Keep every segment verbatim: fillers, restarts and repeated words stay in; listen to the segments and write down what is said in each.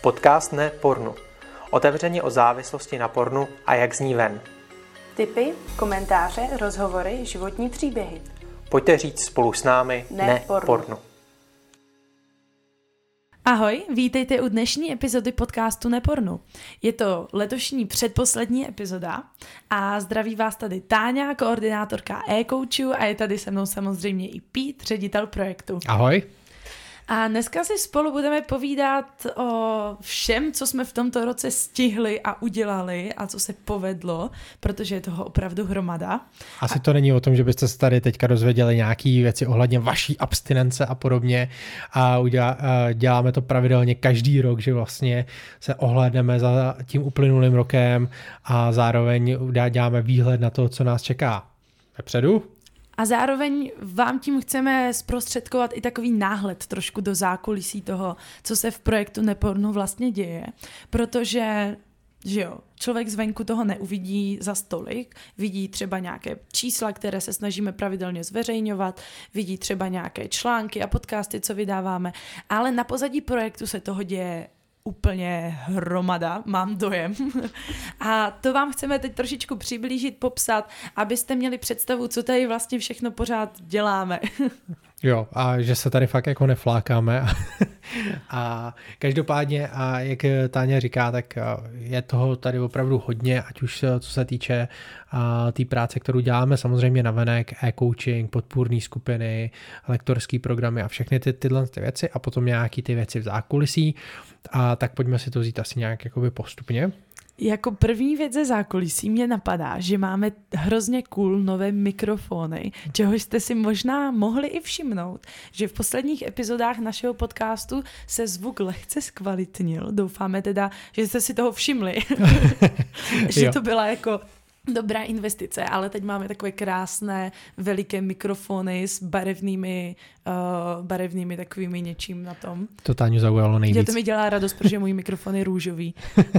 Podcast Ne pornu. Otevřeně o závislosti na pornu a jak z ní ven. Tipy, komentáře, rozhovory, životní příběhy. Pojďte říct spolu s námi Ne, ne pornu. pornu. Ahoj, vítejte u dnešní epizody podcastu Nepornu. Je to letošní předposlední epizoda a zdraví vás tady Táňa, koordinátorka e-coachů, a je tady se mnou samozřejmě i Pete, ředitel projektu. Ahoj. A dneska si spolu budeme povídat o všem, co jsme v tomto roce stihli a udělali a co se povedlo, protože je toho opravdu hromada. Asi to není o tom, že byste se tady teďka dozvěděli nějaké věci ohledně vaší abstinence a podobně, a udělá, děláme to pravidelně každý rok, že vlastně se ohlédneme za tím uplynulým rokem a zároveň děláme výhled na to, co nás čeká vepředu. A zároveň vám tím chceme zprostředkovat i takový náhled trošku do zákulisí toho, co se v projektu Nepornu vlastně děje, protože že jo, člověk zvenku toho neuvidí za stolik, vidí třeba nějaké čísla, které se snažíme pravidelně zveřejňovat, vidí třeba nějaké články a podcasty, co vydáváme, ale na pozadí projektu se toho děje úplně hromada, mám dojem. A to vám chceme teď trošičku přiblížit, popsat, abyste měli představu, co tady vlastně všechno pořád děláme. Jo, a že se tady fakt jako neflákáme. A každopádně, a jak Táňa říká, tak je toho tady opravdu hodně, ať už co se týče té tý práce, kterou děláme, samozřejmě navenek, e-coaching, podpůrné skupiny, lektorský programy a všechny ty, tyhle ty věci, a potom nějaký ty věci v zákulisí. A tak pojďme si to vzít asi nějak jakoby postupně. Jako první věc ze zákulisí mě napadá, že máme hrozně cool nové mikrofony, čehož jste si možná mohli i všimnout, že v posledních epizodách našeho podcastu se zvuk lehce zkvalitnil. Doufáme teda, že jste si toho všimli, že to byla jako dobrá investice, ale teď máme takové krásné, veliké mikrofony s barevnými, uh, barevnými takovými něčím na tom. To Táňu zaujalo nejvíc. Že to mi dělá radost, protože můj mikrofon je růžový.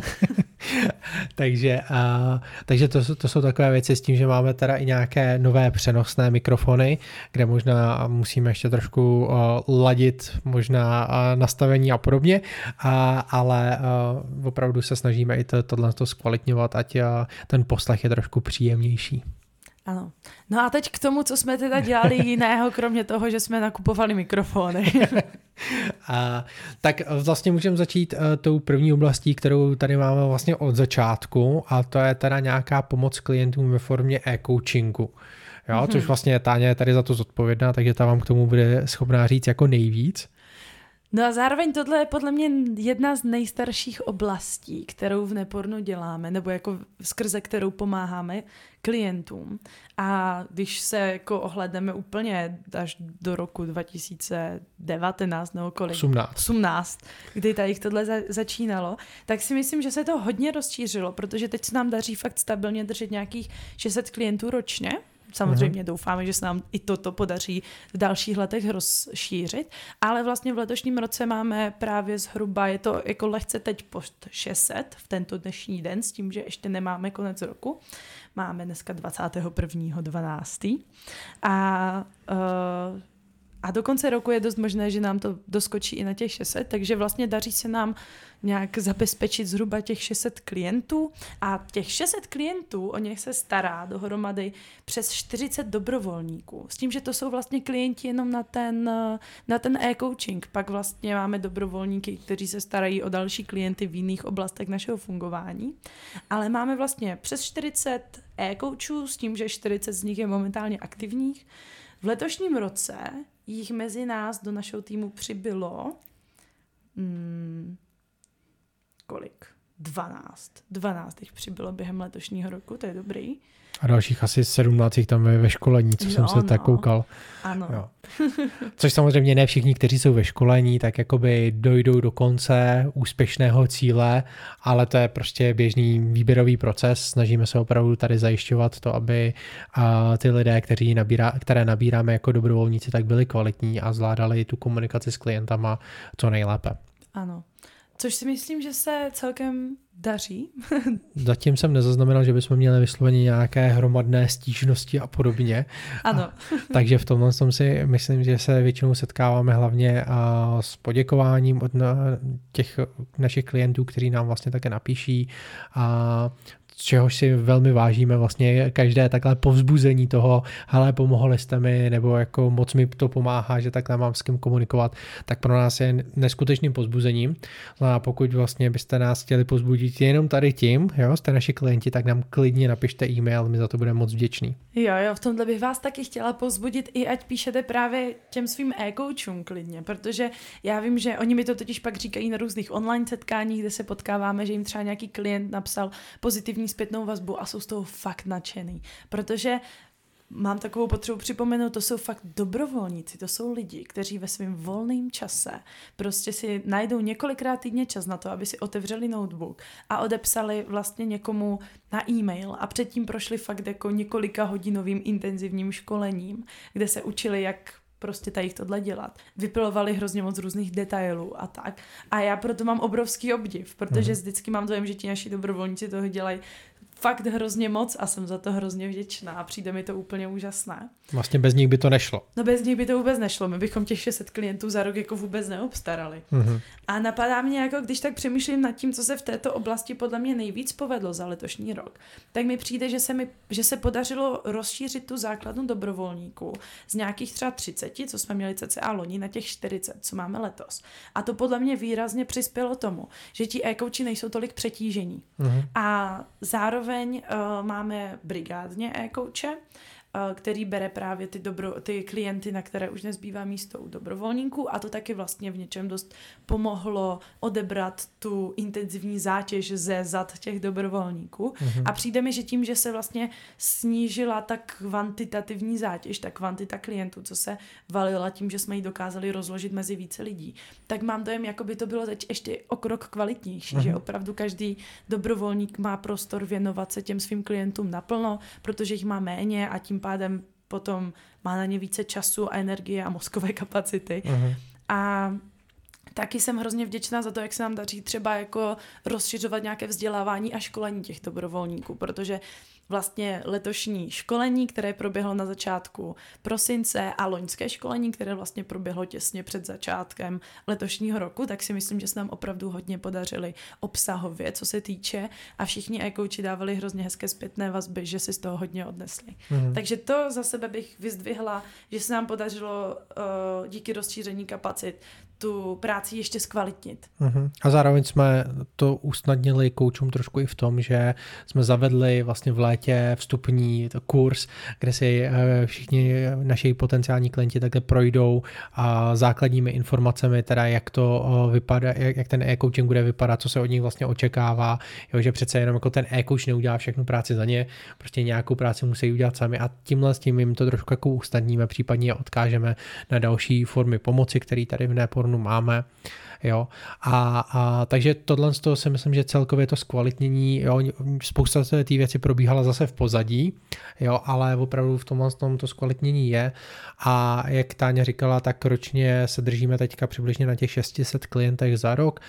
takže uh, takže to, to jsou takové věci s tím, že máme teda i nějaké nové přenosné mikrofony, kde možná musíme ještě trošku uh, ladit možná uh, nastavení a podobně, uh, ale uh, opravdu se snažíme i to, tohle to zkvalitňovat, ať uh, ten poslech je trošku příjemnější. Ano. No a teď k tomu, co jsme teda dělali jiného, kromě toho, že jsme nakupovali mikrofony. A, tak vlastně můžeme začít uh, tou první oblastí, kterou tady máme vlastně od začátku, a to je teda nějaká pomoc klientům ve formě e-coachingu. Jo, mm-hmm. Což vlastně Táňa je tady za to zodpovědná, takže ta vám k tomu bude schopná říct jako nejvíc. No a zároveň tohle je podle mě jedna z nejstarších oblastí, kterou v Nepornu děláme, nebo jako skrze kterou pomáháme klientům. A když se jako ohlédneme úplně až do roku dva tisíce devatenáct nebo kolik? osmnáct. osmnáct, kdy tady tohle za- začínalo, tak si myslím, že se to hodně rozšířilo, protože teď se nám daří fakt stabilně držet nějakých šest set klientů ročně. Samozřejmě doufáme, že se nám i toto podaří v dalších letech rozšířit, ale vlastně v letošním roce máme právě zhruba, je to jako lehce teď pod šest set v tento dnešní den, s tím, že ještě nemáme konec roku. Máme dneska dvacátého prvního dvanáctého A, uh, a do konce roku je dost možné, že nám to doskočí i na těch šest set, takže vlastně daří se nám nějak zabezpečit zhruba těch šest set klientů, a těch šest set klientů, o něch se stará dohromady přes čtyřicet dobrovolníků. S tím, že to jsou vlastně klienti jenom na ten, na ten e-coaching. Pak vlastně máme dobrovolníky, kteří se starají o další klienty v jiných oblastech našeho fungování. Ale máme vlastně přes čtyřicet e-coachů, s tím, že čtyřicet z nich je momentálně aktivních. V letošním roce jich mezi nás do našeho týmu přibylo hmm, kolik? dvanáct. dvanáct jich přibylo během letošního roku, to je dobrý. A dalších asi sedmnáct tam je ve školení, co jo, jsem se no. tak koukal. Ano. Jo. Což samozřejmě ne všichni, kteří jsou ve školení, tak jakoby dojdou do konce úspěšného cíle, ale to je prostě běžný výběrový proces. Snažíme se opravdu tady zajišťovat to, aby ty lidé, kteří nabírá, které nabíráme jako dobrovolníci, tak byli kvalitní a zvládali tu komunikaci s klientama co nejlépe. Ano. Což si myslím, že se celkem daří. Zatím jsem nezaznamenal, že bychom měli vysloveně nějaké hromadné stížnosti a podobně. Ano. A, takže v tomhle tom si myslím, že se většinou setkáváme hlavně a s poděkováním od na, těch našich klientů, kteří nám vlastně také napíší, a z čehož si velmi vážíme vlastně každé takhle povzbuzení toho, hele, pomohli jste mi, nebo jako moc mi to pomáhá, že takhle mám s kým komunikovat, tak pro nás je neskutečným povzbuzením. A pokud vlastně byste nás chtěli povzbudit jenom tady tím, jo, jste naši klienti, tak nám klidně napište e-mail, my za to budeme moc vděční. Jo, jo, v tomhle bych vás taky chtěla povzbudit, i ať píšete právě těm svým e-coachům klidně, protože já vím, že oni mi to totiž pak říkají na různých online setkáních, kde se potkáváme, že jim třeba nějaký klient napsal pozitivní zpětnou vazbu a jsou z toho fakt nadšený, protože mám takovou potřebu připomenout, to jsou fakt dobrovolníci, to jsou lidi, kteří ve svém volném čase prostě si najdou několikrát týdně čas na to, aby si otevřeli notebook a odepsali vlastně někomu na e-mail a předtím prošli fakt jako několika hodinovým intenzivním školením, kde se učili, jak prostě tady tohle dělat. Vypilovali hrozně moc různých detailů a tak. A já proto mám obrovský obdiv, protože vždycky mám dojem, že ti naši dobrovolníci toho dělají fakt hrozně moc a jsem za to hrozně vděčná a přijde mi to úplně úžasné. Vlastně bez nich by to nešlo. No bez nich by to vůbec nešlo, my bychom těch šest set klientů za rok jako vůbec neobstarali. Mm-hmm. A napadá mě, jako když tak přemýšlím nad tím, co se v této oblasti podle mě nejvíc povedlo za letošní rok, tak mi přijde, že se, mi, že se podařilo rozšířit tu základnu dobrovolníků z nějakých třeba třicet, co jsme měli cca loni, na těch čtyřicet, co máme letos. A to podle mě výrazně přispělo tomu, že ti e-coachi nejsou tolik přetížení. Mm-hmm. A zároveň uh, máme brigádně e-coache, který bere právě ty, dobro, ty klienty, na které už nezbývá místo u dobrovolníků, a to taky vlastně v něčem dost pomohlo odebrat tu intenzivní zátěž ze zad těch dobrovolníků. Mm-hmm. A přijde mi, že tím, že se vlastně snížila ta kvantitativní zátěž, ta kvantita klientů, co se valila tím, že jsme ji dokázali rozložit mezi více lidí, tak mám dojem, jako by to bylo teď ještě o krok kvalitnější, mm-hmm. že opravdu každý dobrovolník má prostor věnovat se těm svým klientům naplno, protože jich má méně a tím pádem potom má na ně více času a energie a mozkové kapacity. Uh-huh. A taky jsem hrozně vděčná za to, jak se nám daří třeba jako rozšiřovat nějaké vzdělávání a školení těch dobrovolníků, protože vlastně letošní školení, které proběhlo na začátku prosince, a loňské školení, které vlastně proběhlo těsně před začátkem letošního roku, tak si myslím, že se nám opravdu hodně podařili obsahově, co se týče, a všichni e-coachi dávali hrozně hezké zpětné vazby, že si z toho hodně odnesli. Mm. Takže to za sebe bych vyzdvihla, že se nám podařilo uh, díky rozšíření kapacit tu práci ještě zkvalitnit. Uh-huh. A zároveň jsme to usnadnili koučům trošku i v tom, že jsme zavedli vlastně v létě vstupní kurz, kde si všichni naši potenciální klienti takhle projdou a základními informacemi, teda jak to vypadá, jak ten e-coaching bude vypadat, co se od nich vlastně očekává, jo, že přece jenom jako ten e-coach neudělá všechnu práci za ně, prostě nějakou práci musí udělat sami, a tímhle s tím jim to trošku jako usnadníme, případně odkážeme na další formy pomoci, které tady v Nepornu máme, jo, a, a takže tohle z toho si myslím, že celkově to zkvalitnění, jo, spousta té věci probíhala zase v pozadí, jo, ale opravdu v tomhle tom to zkvalitnění je, a jak Táňa říkala, tak ročně se držíme teďka přibližně na těch šest set klientech za rok,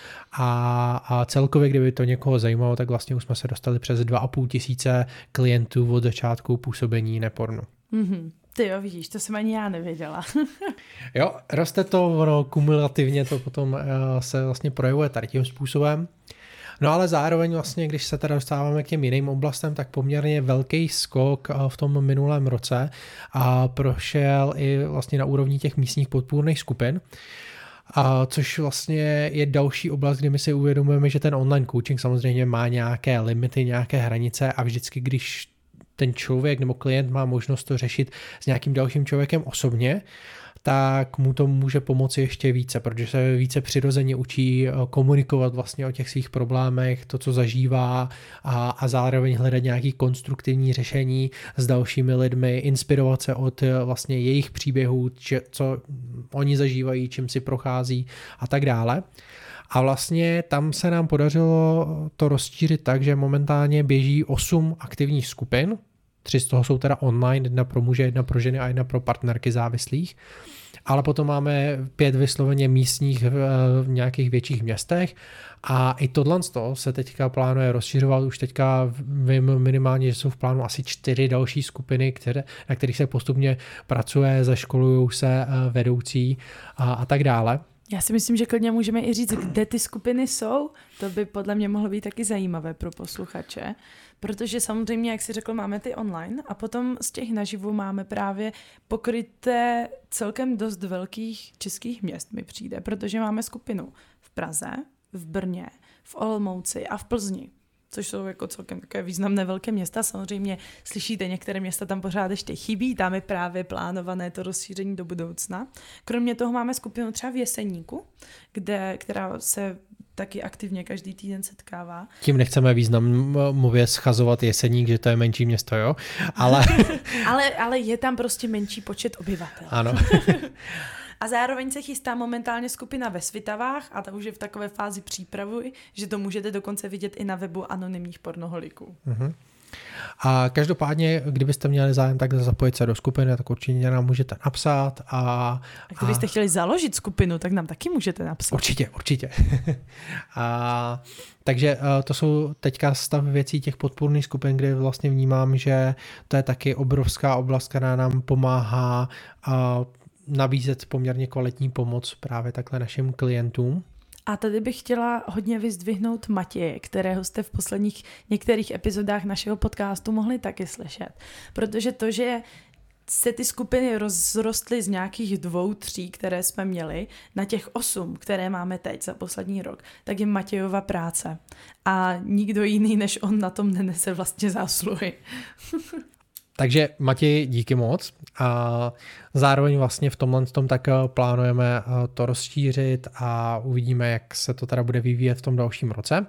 a, a celkově, kdyby to někoho zajímalo, tak vlastně už jsme se dostali přes dva a půl tisíce klientů od začátku působení Nepornu. Mhm. Ty jo, vidíš, to jsem ani já nevěděla. Jo, roste to, ono kumulativně to potom uh, se vlastně projevuje tady tím způsobem. No ale zároveň vlastně, když se teda dostáváme k těm jiným oblastem, tak poměrně velký skok v tom minulém roce a prošel i vlastně na úrovni těch místních podpůrných skupin. A což vlastně je další oblast, kdy my si uvědomujeme, že ten online coaching samozřejmě má nějaké limity, nějaké hranice, a vždycky, když ten člověk nebo klient má možnost to řešit s nějakým dalším člověkem osobně, tak mu to může pomoci ještě více, protože se více přirozeně učí komunikovat vlastně o těch svých problémech, to, co zažívá, a, a zároveň hledat nějaké konstruktivní řešení s dalšími lidmi, inspirovat se od vlastně jejich příběhů, či, co oni zažívají, čím si prochází a tak dále. A vlastně tam se nám podařilo to rozšířit tak, že momentálně běží osm aktivních skupin, tři z toho jsou teda online, jedna pro muže, jedna pro ženy a jedna pro partnerky závislých. ale potom máme pět vysloveně místních v, v nějakých větších městech a i tohle se teďka plánuje rozšiřovat. Už teďka vím minimálně, že jsou v plánu asi čtyři další skupiny, které, na kterých se postupně pracuje, zaškolují se vedoucí a, a tak dále. Já si myslím, že klidně můžeme i říct, kde ty skupiny jsou. To by podle mě mohlo být taky zajímavé pro posluchače, protože samozřejmě, jak jsi řekl, máme ty online a potom z těch naživu máme právě pokryté celkem dost velkých českých měst, mi přijde, protože máme skupinu v Praze, v Brně, v Olomouci a v Plzni, což jsou jako celkem takové významné velké města. Samozřejmě slyšíte, některé města tam pořád ještě chybí, tam je právě plánované to rozšíření do budoucna. Kromě toho máme skupinu třeba v Jeseníku, kde, která se taky aktivně každý týden setkává. Tím nechceme významově schazovat Jeseník, že to je menší město, jo? Ale, ale, ale je tam prostě menší počet obyvatel. Ano. A zároveň se chystá momentálně skupina ve Svitavách a ta už je v takové fázi přípravy, že to můžete dokonce vidět i na webu anonymních pornoholiků. Uh-huh. A každopádně, kdybyste měli zájem tak zapojit se do skupiny, tak určitě nám můžete napsat. A, a kdybyste a... chtěli založit skupinu, tak nám taky můžete napsat. Určitě, určitě. a, takže to jsou teďka stav věcí těch podpůrných skupin, kde vlastně vnímám, že to je taky obrovská oblast, která nám pomáhá a nabízet poměrně kvalitní pomoc právě takhle našim klientům. A tady bych chtěla hodně vyzdvihnout Matěje, kterého jste v posledních některých epizodách našeho podcastu mohli taky slyšet. Protože to, že se ty skupiny rozrostly z nějakých dvou, tří, které jsme měli, na těch osm, které máme teď za poslední rok, tak je Matějova práce. A nikdo jiný než on na tom nenese vlastně zásluhy. Takže Matěj, díky moc. A zároveň vlastně v tomhle tom tak plánujeme to rozšířit a uvidíme, jak se to teda bude vyvíjet v tom dalším roce.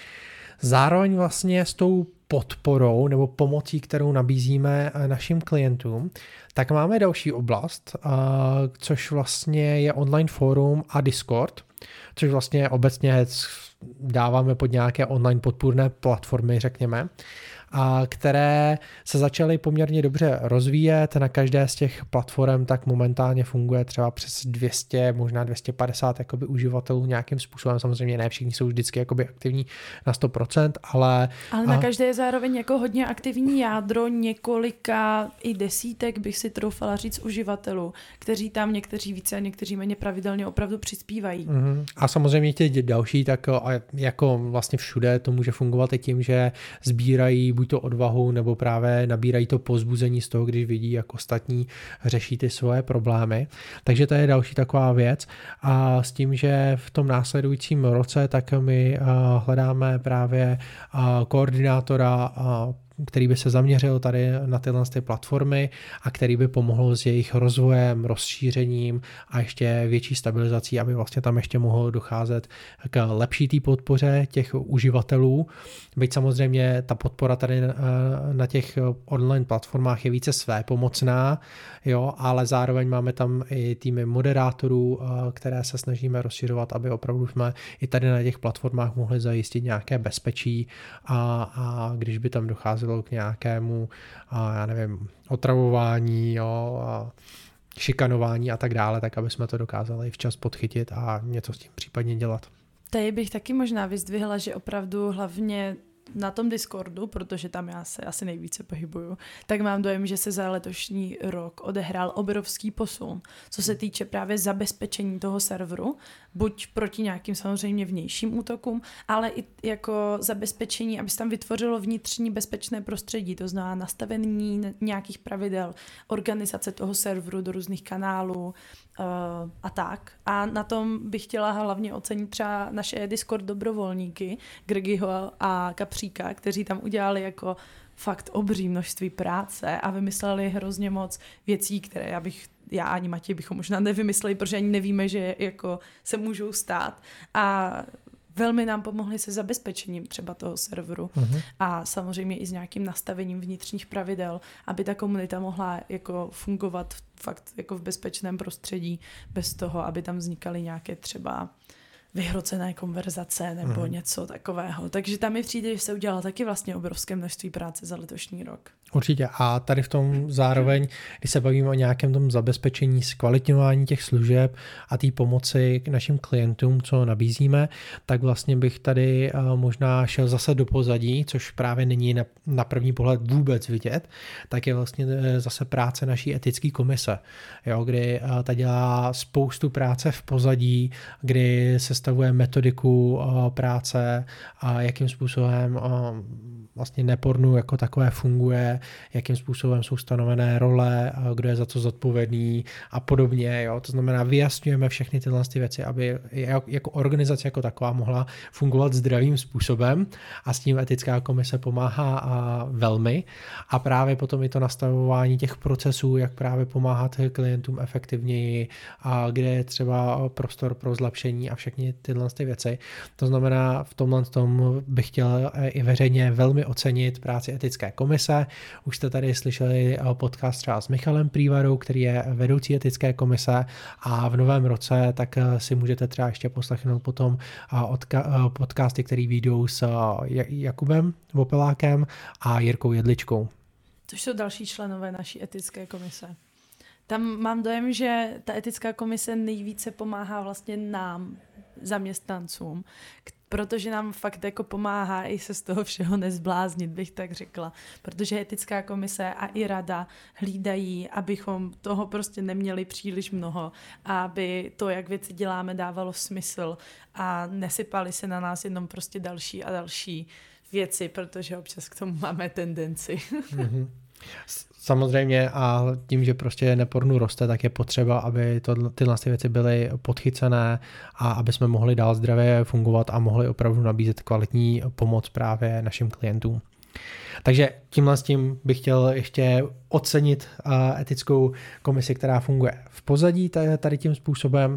Zároveň vlastně s tou podporou nebo pomocí, kterou nabízíme našim klientům, tak máme další oblast, což vlastně je online fórum a Discord, což vlastně obecně dáváme pod nějaké online podpůrné platformy, řekněme, a které se začaly poměrně dobře rozvíjet. Na každé z těch platform tak momentálně funguje třeba přes dvě stě, možná dvě stě padesát jakoby uživatelů nějakým způsobem. Samozřejmě ne všichni jsou vždycky jakoby aktivní na sto procent, ale... Ale na každé je zároveň jako hodně aktivní jádro několika i desítek, bych si troufala říct, uživatelů, kteří tam někteří více a někteří méně pravidelně opravdu přispívají. Mm-hmm. A samozřejmě ti další, tak jako vlastně všude to může fungovat i tím, že sbírají buď to odvahu, nebo právě nabírají to povzbuzení z toho, když vidí, jak ostatní řeší ty svoje problémy. Takže to je další taková věc. A s tím, že v tom následujícím roce tak my hledáme právě koordinátora, který by se zaměřil tady na tyhle ty platformy a který by pomohl s jejich rozvojem, rozšířením a ještě větší stabilizací, aby vlastně tam ještě mohlo docházet k lepší té podpoře těch uživatelů. Byť samozřejmě ta podpora tady na těch online platformách je více svépomocná, jo, ale zároveň máme tam i týmy moderátorů, které se snažíme rozšiřovat, aby opravdu jsme i tady na těch platformách mohli zajistit nějaké bezpečí a, a když by tam docházelo k nějakému, a já nevím, otravování, jo, a šikanování a tak dále, tak aby jsme to dokázali včas podchytit a něco s tím případně dělat. Tady bych taky možná vyzdvihla, že opravdu hlavně na tom Discordu, protože tam já se asi nejvíce pohybuju, tak mám dojem, že se za letošní rok odehrál obrovský posun, co se týče právě zabezpečení toho serveru, buď proti nějakým samozřejmě vnějším útokům, ale i jako zabezpečení, aby se tam vytvořilo vnitřní bezpečné prostředí, to znamená nastavení nějakých pravidel, organizace toho serveru do různých kanálů uh, a tak. A na tom bych chtěla hlavně ocenit třeba naše Discord dobrovolníky, Gregiho a Kapříka, kteří tam udělali jako fakt obří množství práce a vymysleli hrozně moc věcí, které já bych já ani Matěj bychom možná nevymysleli, protože ani nevíme, že jako se můžou stát. A velmi nám pomohli se zabezpečením třeba toho serveru uh-huh. a samozřejmě i s nějakým nastavením vnitřních pravidel, aby ta komunita mohla jako fungovat fakt jako v bezpečném prostředí, bez toho, aby tam vznikaly nějaké třeba vyhrocené konverzace nebo mm. něco takového. Takže tam mi přijde, že se udělalo taky vlastně obrovské množství práce za letošní rok. Určitě. A tady v tom zároveň, když se bavíme o nějakém tom zabezpečení, zkvalitňování těch služeb a té pomoci k našim klientům, co nabízíme, tak vlastně bych tady možná šel zase do pozadí, což právě není na, na první pohled vůbec vidět, tak je vlastně zase práce naší etické komise, jo, kdy ta dělá spoustu práce v pozadí, kdy sestavuje metodiku práce a jakým způsobem vlastně nepornu jako takové funguje, jakým způsobem jsou stanovené role, kdo je za co zodpovědný a podobně. Jo? To znamená, vyjasňujeme všechny tyhle věci, aby jako organizace jako taková mohla fungovat zdravým způsobem a s tím etická komise pomáhá a velmi. A právě potom i to nastavování těch procesů, jak právě pomáhat klientům efektivněji a kde je třeba prostor pro zlepšení a všechny tyhle věci. To znamená, v tomhle tom bych chtěl i veřejně velmi ocenit práci etické komise. Už jste tady slyšeli podcast třeba s Michalem Prývarou, který je vedoucí etické komise a v novém roce tak si můžete třeba ještě poslechnout potom podcasty, které vyjdou s Jakubem Vopelákem a Jirkou Jedličkou. Což jsou další členové naší etické komise. Tam mám dojem, že ta etická komise nejvíce pomáhá vlastně nám, zaměstnancům, protože nám fakt jako pomáhá i se z toho všeho nezbláznit, bych tak řekla. Protože etická komise a i rada hlídají, abychom toho prostě neměli příliš mnoho a aby to, jak věci děláme, dávalo smysl a nesypali se na nás jenom prostě další a další věci, protože občas k tomu máme tendenci. Mm-hmm. Samozřejmě a tím, že prostě nepornu roste, tak je potřeba, aby to, tyhle věci byly podchycené a aby jsme mohli dál zdravě fungovat a mohli opravdu nabízet kvalitní pomoc právě našim klientům. Takže tímhle s tím bych chtěl ještě ocenit etickou komisi, která funguje v pozadí tady tím způsobem.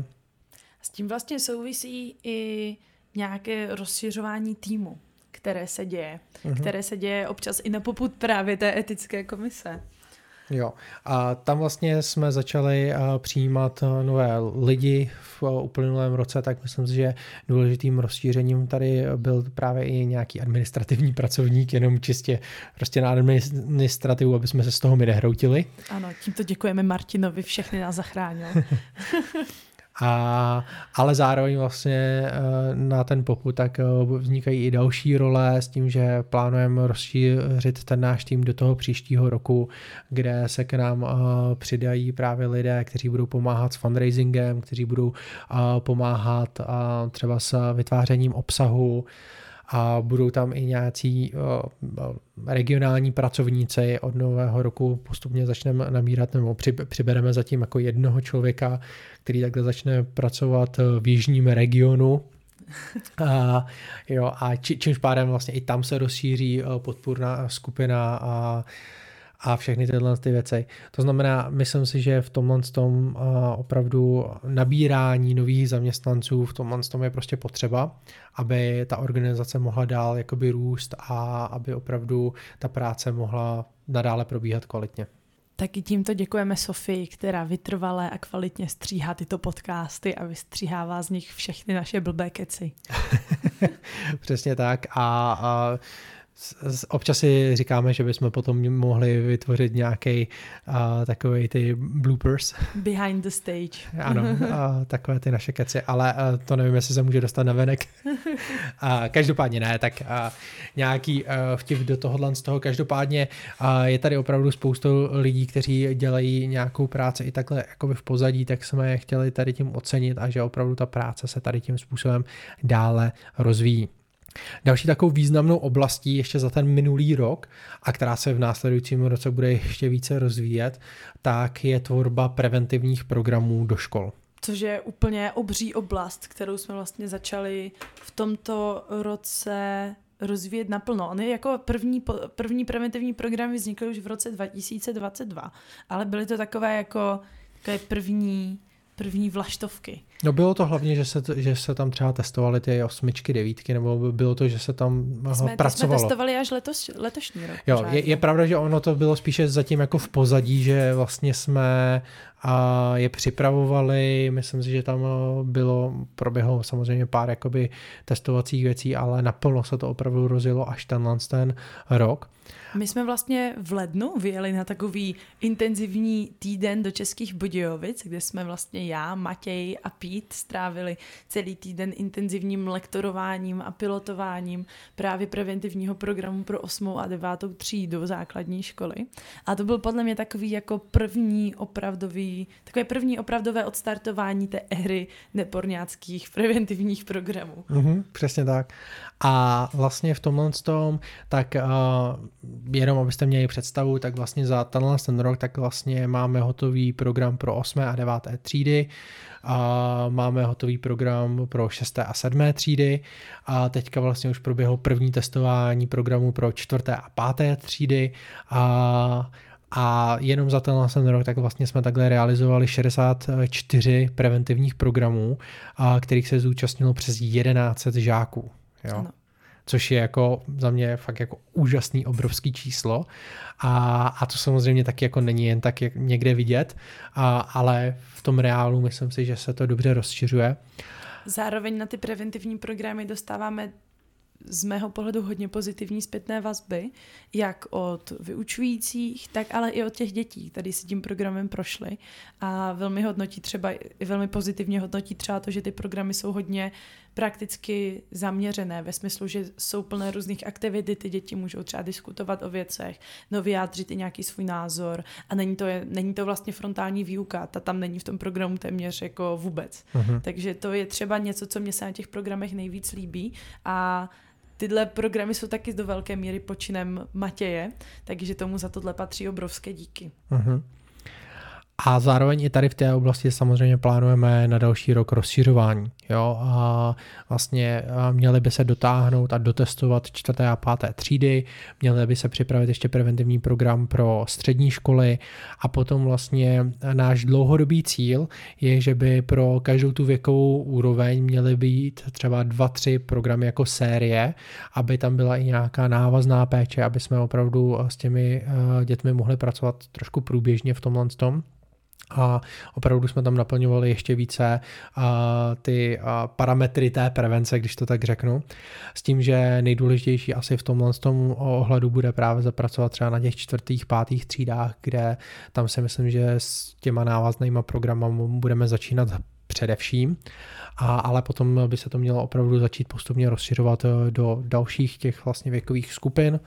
S tím vlastně souvisí i nějaké rozšiřování týmu, které se děje, mm-hmm. které se děje občas i na popud právě té etické komise. Jo, a tam vlastně jsme začali přijímat nové lidi v uplynulém roce, tak myslím si, že důležitým rozšířením tady byl právě i nějaký administrativní pracovník, jenom čistě prostě na administrativu, aby jsme se z toho my nehroutili. Ano, tímto děkujeme Martinovi, všechny nás zachránil. A, ale zároveň vlastně na ten popud tak vznikají i další role s tím, že plánujeme rozšířit ten náš tým do toho příštího roku, kde se k nám přidají právě lidé, kteří budou pomáhat s fundraisingem, kteří budou pomáhat třeba s vytvářením obsahu, a budou tam i nějací regionální pracovníci. Od nového roku postupně začneme nabírat, nebo přibereme zatím jako jednoho člověka, který takhle začne pracovat v jižním regionu. A, jo, a či, čímž pádem vlastně i tam se rozšíří podpůrná skupina a a všechny tyhle ty věci. To znamená, myslím si, že v tomhle tom opravdu nabírání nových zaměstnanců v tomhle tom je prostě potřeba, aby ta organizace mohla dál jakoby růst a aby opravdu ta práce mohla nadále probíhat kvalitně. Taky tímto děkujeme Sofii, která vytrvale a kvalitně stříhá tyto podcasty a vystříhává z nich všechny naše blbé keci. Přesně tak a, a občas si říkáme, že bychom potom mohli vytvořit nějaký uh, takový ty bloopers. Behind the stage. Ano, uh, takové ty naše keci, ale uh, to nevím, jestli se může dostat na venek. uh, každopádně ne, tak uh, nějaký uh, vtip do tohohle z toho. Každopádně uh, je tady opravdu spoustu lidí, kteří dělají nějakou práci i takhle jakoby v pozadí, tak jsme je chtěli tady tím ocenit a že opravdu ta práce se tady tím způsobem dále rozvíjí. Další takovou významnou oblastí ještě za ten minulý rok a která se v následujícím roce bude ještě více rozvíjet, tak je tvorba preventivních programů do škol. Což je úplně obří oblast, kterou jsme vlastně začali v tomto roce rozvíjet naplno. Ony jako první, první preventivní programy vznikly už v roce dva tisíce dvacet dva, ale byly to takové jako takové první, první vlaštovky. No bylo to hlavně, že se, že se tam třeba testovaly ty osmičky, devítky, nebo bylo to, že se tam jsme, pracovalo. Jsme testovali až letos, letošní rok. Jo, je, je pravda, že ono to bylo spíše zatím jako v pozadí, že vlastně jsme a je připravovali, myslím si, že tam bylo, proběhlo samozřejmě pár jakoby testovacích věcí, ale naplno se to opravdu rozjelo až tenhle ten rok. My jsme vlastně v lednu vyjeli na takový intenzivní týden do Českých Budějovic, kde jsme vlastně já, Matěj a Pít strávili celý týden intenzivním lektorováním a pilotováním právě preventivního programu pro osmou a devátou třídu základní školy. A to byl podle mě takový jako první opravdový, takové první opravdové odstartování té éry neporňáckých preventivních programů. Mm-hmm, přesně tak. A vlastně v tomhle tom, tak uh, jenom abyste měli představu, tak vlastně za tenhle ten rok tak vlastně máme hotový program pro osmé a deváté třídy, a máme hotový program pro šesté a sedmé třídy a teďka vlastně už proběhlo první testování programu pro čtvrté a páté třídy a A jenom za tenhle ten rok tak vlastně jsme takhle realizovali šedesát čtyři preventivních programů, a kterých se zúčastnilo přes jedenáct set žáků. Jo? Což je jako za mě fakt jako úžasný, obrovský číslo. A, a to samozřejmě taky jako není jen tak jak někde vidět, a, ale v tom reálu myslím si, že se to dobře rozšiřuje. Zároveň na ty preventivní programy dostáváme z mého pohledu hodně pozitivní zpětné vazby, jak od vyučujících, tak ale i od těch dětí, tady si tím programem prošly a velmi hodnotí třeba, i velmi pozitivně hodnotí třeba to, že ty programy jsou hodně prakticky zaměřené, ve smyslu, že jsou plné různých aktivit, ty děti můžou třeba diskutovat o věcech, no vyjádřit i nějaký svůj názor a není to, není to vlastně frontální výuka, ta tam není v tom programu téměř jako vůbec. Uh-huh. Takže to je třeba něco, co mě se na těch programech nejvíc líbí a tyhle programy jsou taky do velké míry počinem Matěje, takže tomu za tohle patří obrovské díky. Uh-huh. A zároveň i tady v té oblasti samozřejmě plánujeme na další rok rozšiřování. Jo? A vlastně měly by se dotáhnout a dotestovat čtvrté a páté třídy, měly by se připravit ještě preventivní program pro střední školy a potom vlastně náš dlouhodobý cíl je, že by pro každou tu věkovou úroveň měly být třeba dva, tři programy jako série, aby tam byla i nějaká návazná péče, aby jsme opravdu s těmi dětmi mohli pracovat trošku průběžně v tomhle tom. A opravdu jsme tam naplňovali ještě více a, ty a, parametry té prevence, když to tak řeknu. S tím, že nejdůležitější asi v tomhle tom ohledu bude právě zapracovat třeba na těch čtvrtých, pátých třídách, kde tam si myslím, že s těma návaznýma programy budeme začínat především, a, ale potom by se to mělo opravdu začít postupně rozšiřovat do dalších těch vlastně věkových skupin.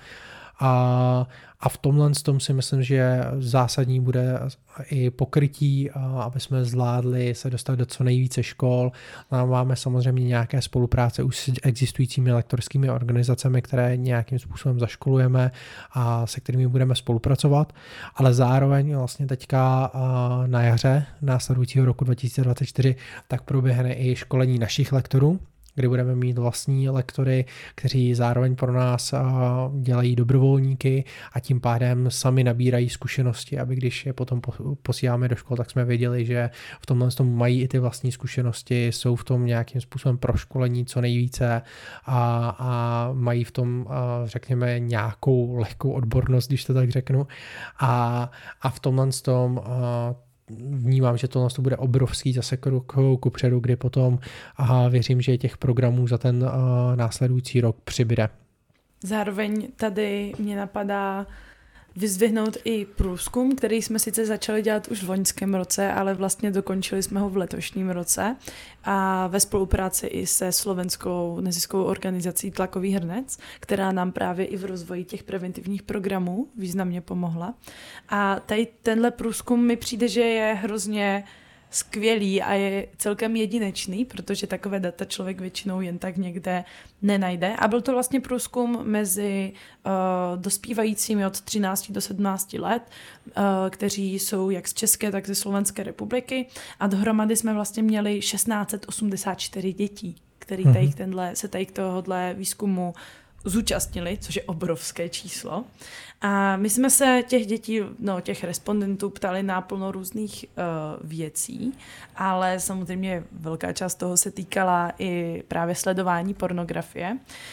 A, a v tomhle tom si myslím, že zásadní bude i pokrytí, aby jsme zvládli se dostat do co nejvíce škol. Máme samozřejmě nějaké spolupráce už s existujícími lektorskými organizacemi, které nějakým způsobem zaškolujeme a se kterými budeme spolupracovat, ale zároveň vlastně teďka na jaře následujícího roku dva tisíce dvacet čtyři tak proběhne i školení našich lektorů, kdy budeme mít vlastní lektory, kteří zároveň pro nás dělají dobrovolníky a tím pádem sami nabírají zkušenosti, aby když je potom posíláme do škol, tak jsme věděli, že v tomhle tom mají i ty vlastní zkušenosti, jsou v tom nějakým způsobem proškolení co nejvíce a, a mají v tom, řekněme, nějakou lehkou odbornost, když to tak řeknu. A, a v tomhle tom vnímám, že to bude obrovský zase krok kupředu, kdy potom aha, věřím, že těch programů za ten uh, následující rok přibyde. Zároveň tady mě napadá vyzdvihnout i průzkum, který jsme sice začali dělat už v loňském roce, ale vlastně dokončili jsme ho v letošním roce a ve spolupráci i se slovenskou neziskovou organizací Tlakový hrnec, která nám právě i v rozvoji těch preventivních programů významně pomohla. A tady tenhle průzkum mi přijde, že je hrozně skvělý a je celkem jedinečný, protože takové data člověk většinou jen tak někde nenajde. A byl to vlastně průzkum mezi uh, dospívajícími od třinácti do sedmnácti let, uh, kteří jsou jak z České, tak ze Slovenské republiky a dohromady jsme vlastně měli tisíc šest set osmdesát čtyři dětí, který tady tenhle, se tady k tohohle výzkumu zúčastnili, což je obrovské číslo. A my jsme se těch dětí, no těch respondentů ptali náplno různých uh, věcí, ale samozřejmě velká část toho se týkala i právě sledování pornografie.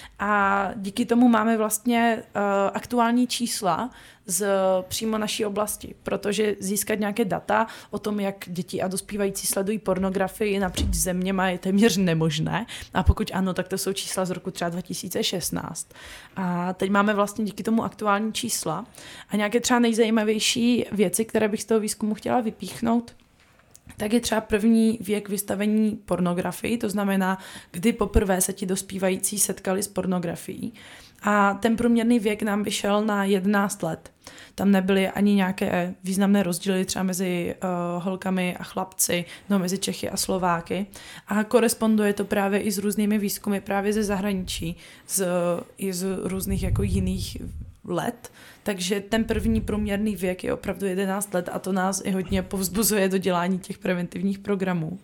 A díky tomu máme vlastně uh, aktuální čísla z přímo naší oblasti, protože získat nějaké data o tom, jak děti a dospívající sledují pornografii napříč zeměma je téměř nemožné. A pokud ano, tak to jsou čísla z roku třeba dva tisíce šestnáct. A teď máme vlastně díky tomu aktuální čísla. A nějaké třeba nejzajímavější věci, které bych z toho výzkumu chtěla vypíchnout, tak je třeba první věk vystavení pornografii, to znamená, kdy poprvé se ti dospívající setkali s pornografií. A ten průměrný věk nám vyšel na jedenáct let. Tam nebyly ani nějaké významné rozdíly třeba mezi uh, holkami a chlapci, no mezi Čechy a Slováky. A koresponduje to právě i s různými výzkumy právě ze zahraničí, z, i z různých jako jiných let. Takže ten první průměrný věk je opravdu jedenáct let a to nás i hodně povzbuzuje do dělání těch preventivních programů.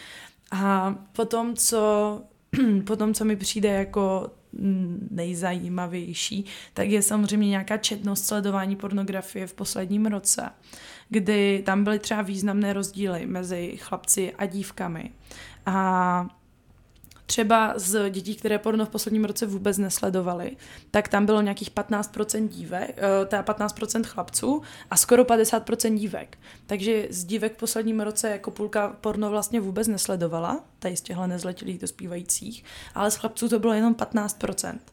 A potom, co, potom, co mi přijde jako nejzajímavější, tak je samozřejmě nějaká četnost sledování pornografie v posledním roce, kdy tam byly třeba významné rozdíly mezi chlapci a dívkami. A třeba z dětí, které porno v posledním roce vůbec nesledovaly, tak tam bylo nějakých patnáct procent dívek, teda patnáct procent chlapců a skoro padesát procent dívek. Takže z dívek v posledním roce jako půlka porno vlastně vůbec nesledovala, tady z těchto nezletilých dospívajících, ale z chlapců to bylo jenom patnáct procent.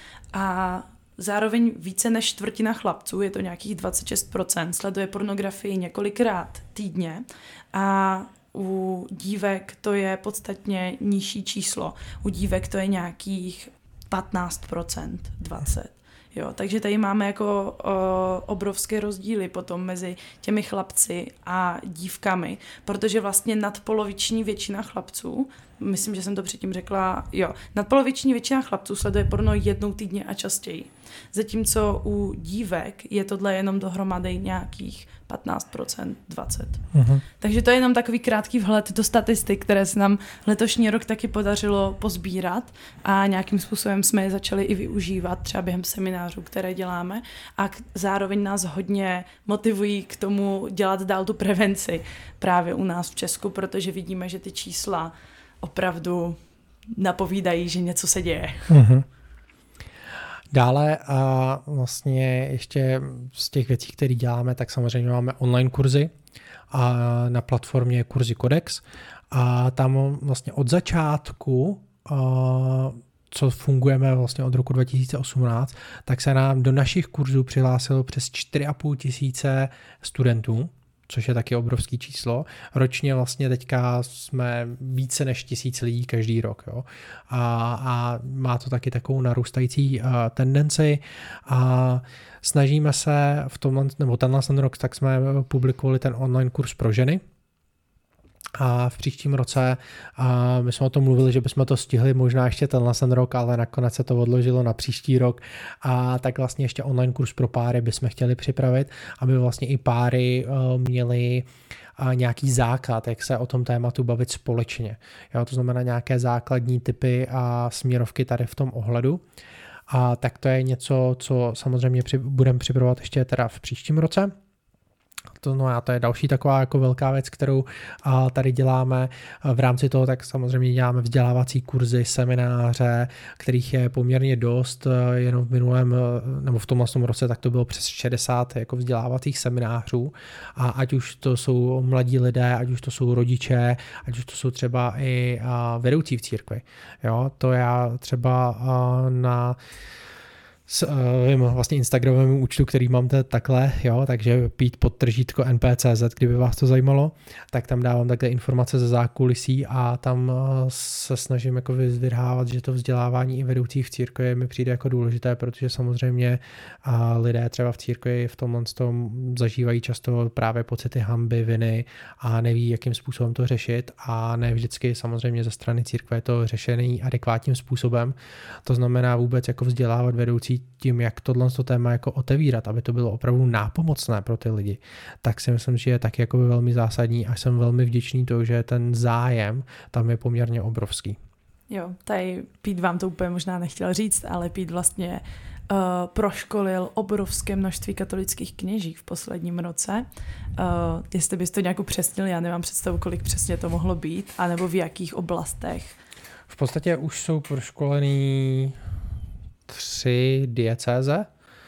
A zároveň více než čtvrtina chlapců, je to nějakých dvacet šest procent, sleduje pornografii několikrát týdně a u dívek to je podstatně nižší číslo. U dívek to je nějakých patnáct procent, dvacet procent. Jo, takže tady máme jako o, obrovské rozdíly potom mezi těmi chlapci a dívkami, protože vlastně nadpoloviční většina chlapců, myslím, že jsem to předtím řekla, jo, nadpoloviční většina chlapců sleduje porno jednou týdně a častěji. Zatímco u dívek je tohle jenom dohromady nějakých patnáct procent, dvacet procent. Uh-huh. Takže to je jenom takový krátký vhled do statistik, které se nám letošní rok taky podařilo pozbírat a nějakým způsobem jsme je začali i využívat třeba během seminářů, které děláme a zároveň nás hodně motivují k tomu dělat dál tu prevenci právě u nás v Česku, protože vidíme, že ty čísla opravdu napovídají, že něco se děje. Uh-huh. Dále a vlastně ještě z těch věcí, které děláme, tak samozřejmě máme online kurzy a na platformě Kurzy Kodex a tam vlastně od začátku, co fungujeme vlastně od roku dva tisíce osmnáct, tak se nám do našich kurzů přihlásilo přes čtyři a půl tisíce studentů, což je taky obrovský číslo. Ročně vlastně teďka jsme více než tisíc lidí každý rok. Jo? A, a má to taky takovou narůstající uh, tendenci a snažíme se v tomhle, nebo tenhle ten rok, tak jsme publikovali ten online kurz pro ženy. A v příštím roce a my jsme o tom mluvili, že bychom to stihli možná ještě tenhle ten rok, ale nakonec se to odložilo na příští rok a tak vlastně ještě online kurz pro páry bychom chtěli připravit, aby vlastně i páry uh, měly uh, nějaký základ, jak se o tom tématu bavit společně. Jo, to znamená nějaké základní typy a směrovky tady v tom ohledu. A tak to je něco, co samozřejmě při, budeme připravovat ještě teda v příštím roce. To, no a to je další taková jako velká věc, kterou a, tady děláme. V rámci toho tak samozřejmě děláme vzdělávací kurzy, semináře, kterých je poměrně dost. Jenom v minulém, nebo v tomhle roce, tak to bylo přes šedesát jako vzdělávacích seminářů. A ať už to jsou mladí lidé, ať už to jsou rodiče, ať už to jsou třeba i a, vedoucí v církvi. Jo, to já třeba a, na s uh, vlastně Instagramovém účtu, který mám takhle, jo, takže pít podtržítko N P tečka C Z, kdyby vás to zajímalo, tak tam dávám takhle informace ze zákulisí a tam uh, se snažím jako vyzdvihávat, že to vzdělávání i vedoucích v církvi mi přijde jako důležité, protože samozřejmě uh, lidé třeba v církvi v tomhle tom zažívají často právě pocity hanby, viny a neví, jakým způsobem to řešit a ne vždycky samozřejmě ze strany církve je to řešený adekvátním způsobem. To znamená vůbec jako vzdělávat vedoucí tím, jak tohle téma jako otevírat, aby to bylo opravdu nápomocné pro ty lidi, tak si myslím, že je taky jako velmi zásadní a jsem velmi vděčný to, že ten zájem tam je poměrně obrovský. Jo, tady Pít vám to úplně možná nechtěl říct, ale Pít vlastně uh, proškolil obrovské množství katolických kněží v posledním roce. Uh, jestli byste to nějak upřesnil, já nemám představu, kolik přesně to mohlo být, anebo v jakých oblastech. V podstatě už jsou proškolený tři diecéze,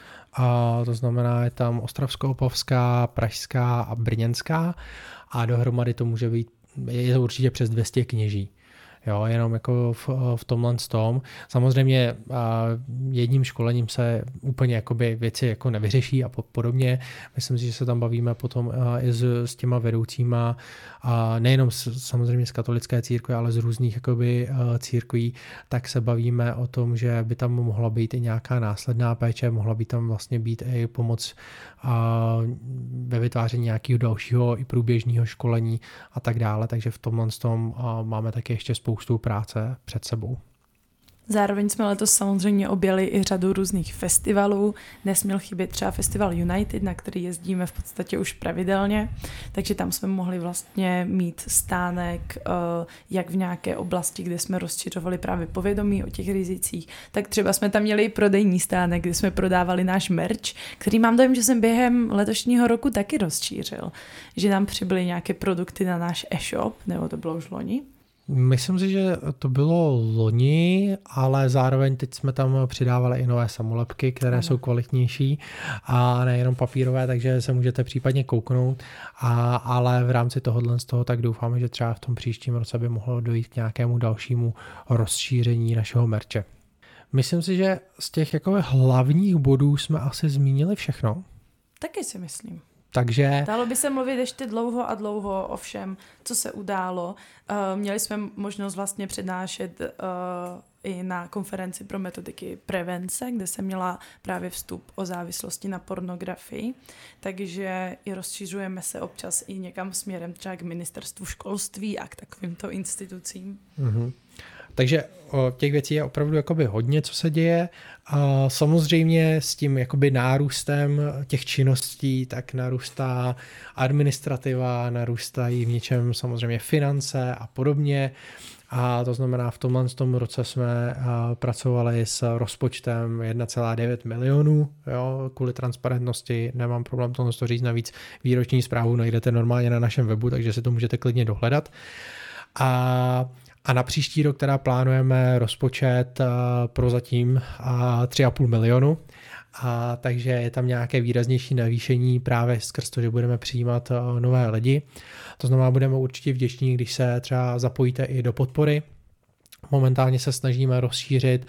a to znamená, je tam Ostravsko-Opavská, Pražská a Brněnská a dohromady to může být, je to určitě přes dvě stě kněží. Jo, jenom jako v, v tomhle tom. Samozřejmě a jedním školením se úplně jakoby věci jako nevyřeší a podobně. Myslím si, že se tam bavíme potom i s, s těma vedoucíma, a nejenom s, samozřejmě z katolické církve, ale z různých jakoby církví, tak se bavíme o tom, že by tam mohla být i nějaká následná péče, mohla by tam vlastně být i pomoc a ve vytváření nějakého dalšího i průběžného školení a tak dále. Takže v tomhle tom máme taky ještě spoustu práce před sebou. Zároveň jsme letos samozřejmě objeli i řadu různých festivalů. Nesměl chybět třeba festival United, na který jezdíme v podstatě už pravidelně, takže tam jsme mohli vlastně mít stánek jak v nějaké oblasti, kde jsme rozšiřovali právě povědomí o těch rizicích, tak třeba jsme tam měli i prodejní stánek, kde jsme prodávali náš merch, který mám dojem, že jsem během letošního roku taky rozšířil, že nám přibyly nějaké produkty na náš e-shop, nebo to bylo už loni. Myslím si, že to bylo loni, ale zároveň teď jsme tam přidávali i nové samolepky, které ano. jsou kvalitnější a nejenom papírové, takže se můžete případně kouknout, a, ale v rámci tohohle z toho tak doufáme, že třeba v tom příštím roce by mohlo dojít k nějakému dalšímu rozšíření našeho merče. Myslím si, že z těch jako hlavních bodů jsme asi zmínili všechno. Taky si myslím. Takže... Dalo by se mluvit ještě dlouho a dlouho o všem, co se událo. Uh, měli jsme možnost vlastně přednášet uh, i na konferenci pro metodiky prevence, kde se měla právě vstup o závislosti na pornografii, takže i rozšiřujeme se občas i někam směrem třeba k ministerstvu školství a k takovýmto institucím. Mm-hmm. Takže o těch věcí je opravdu jakoby hodně, co se děje. A samozřejmě s tím jakoby nárůstem těch činností tak narůstá administrativa, narůstají v něčem samozřejmě finance a podobně. A to znamená, v tomhle tom roce jsme pracovali s rozpočtem jedna celá devět milionů, jo, kvůli transparentnosti, nemám problém tohle to říct, navíc výroční zprávu najdete normálně na našem webu, takže si to můžete klidně dohledat. A A na příští rok teda plánujeme rozpočet pro zatím tři a půl milionu. A takže je tam nějaké výraznější navýšení právě skrz to, že budeme přijímat nové lidi. To znamená, budeme určitě vděční, když se třeba zapojíte i do podpory. Momentálně se snažíme rozšířit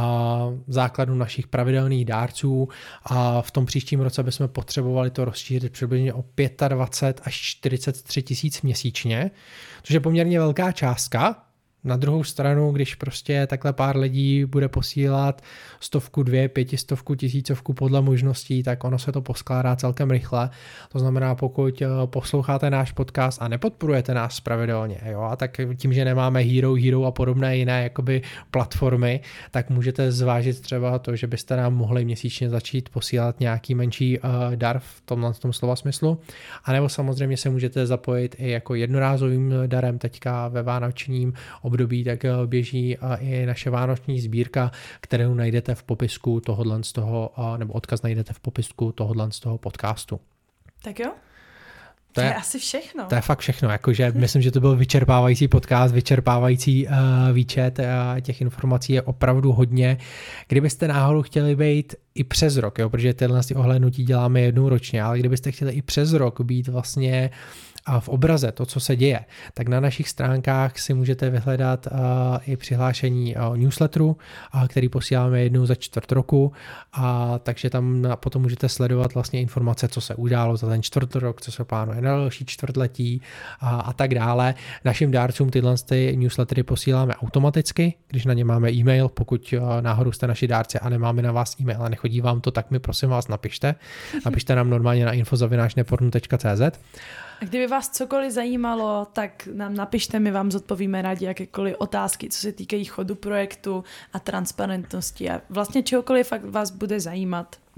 a základnu našich pravidelných dárců a v tom příštím roce bychom potřebovali to rozšířit přibližně o dvacet pět až čtyřicet tři tisíc měsíčně, což je poměrně velká částka. Na druhou stranu, když prostě takhle pár lidí bude posílat stovku, dvě, pětistovku, tisícovku podle možností, tak ono se to poskládá celkem rychle. To znamená, pokud posloucháte náš podcast a nepodporujete nás pravidelně, jo, a tak tím, že nemáme Hero, Hero a podobné jiné jakoby platformy, tak můžete zvážit třeba to, že byste nám mohli měsíčně začít posílat nějaký menší uh, dar v tomhle tom slova smyslu. A nebo samozřejmě se můžete zapojit i jako jednorázovým darem teďka ve vánočním období, tak běží i naše vánoční sbírka, kterou najdete v popisku tohodle z toho, nebo odkaz najdete v popisku tohodle z toho podcastu. Tak jo? To je, to je asi všechno. To je fakt všechno, jakože myslím, že to byl vyčerpávající podcast, vyčerpávající uh, výčet, uh, těch informací je opravdu hodně. Kdybyste náhodou chtěli být i přes rok, jo, protože tyhle ohlédnutí děláme jednou ročně, ale kdybyste chtěli i přes rok být vlastně a v obraze to, co se děje, tak na našich stránkách si můžete vyhledat uh, i přihlášení uh, newsletteru, uh, který posíláme jednou za čtvrt roku, a takže tam na, potom můžete sledovat vlastně informace, co se událo za ten čtvrt rok, co se plánuje na další čtvrtletí a, a tak dále. Našim dárcům tyhle ty newslettery posíláme automaticky, když na ně máme e-mail, pokud uh, náhodou jste naši dárci a nemáme na vás e-mail a nechodí vám to, tak mi prosím vás napište. Napište nám normálně na info zavináč nepornu tečka cé zet. A kdyby vás cokoliv zajímalo, tak nám napište, my vám zodpovíme rádi jakékoliv otázky, co se týkají chodu projektu a transparentnosti a vlastně čehokoliv fakt vás bude zajímat.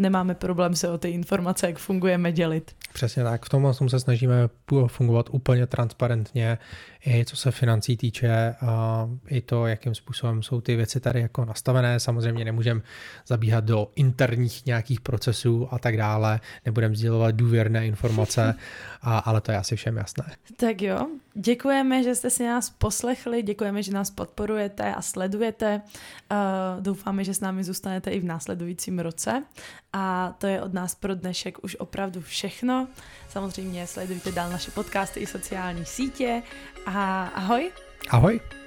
nemáme problém se o ty informace, jak fungujeme, dělit. Přesně tak, v tomhle se snažíme fungovat úplně transparentně, i co se financí týče, a i to, jakým způsobem jsou ty věci tady jako nastavené. Samozřejmě nemůžeme zabíhat do interních nějakých procesů a tak dále, nebudeme sdělovat důvěrné informace, a, ale to je asi všem jasné. Tak jo, děkujeme, že jste si nás poslechli, děkujeme, že nás podporujete a sledujete. Uh, doufáme, že s námi zůstanete i v následujícím roce. A to je od nás pro dnešek už opravdu všechno. Samozřejmě sledujte dál naše podcasty i sociální sítě. A ahoj. Ahoj.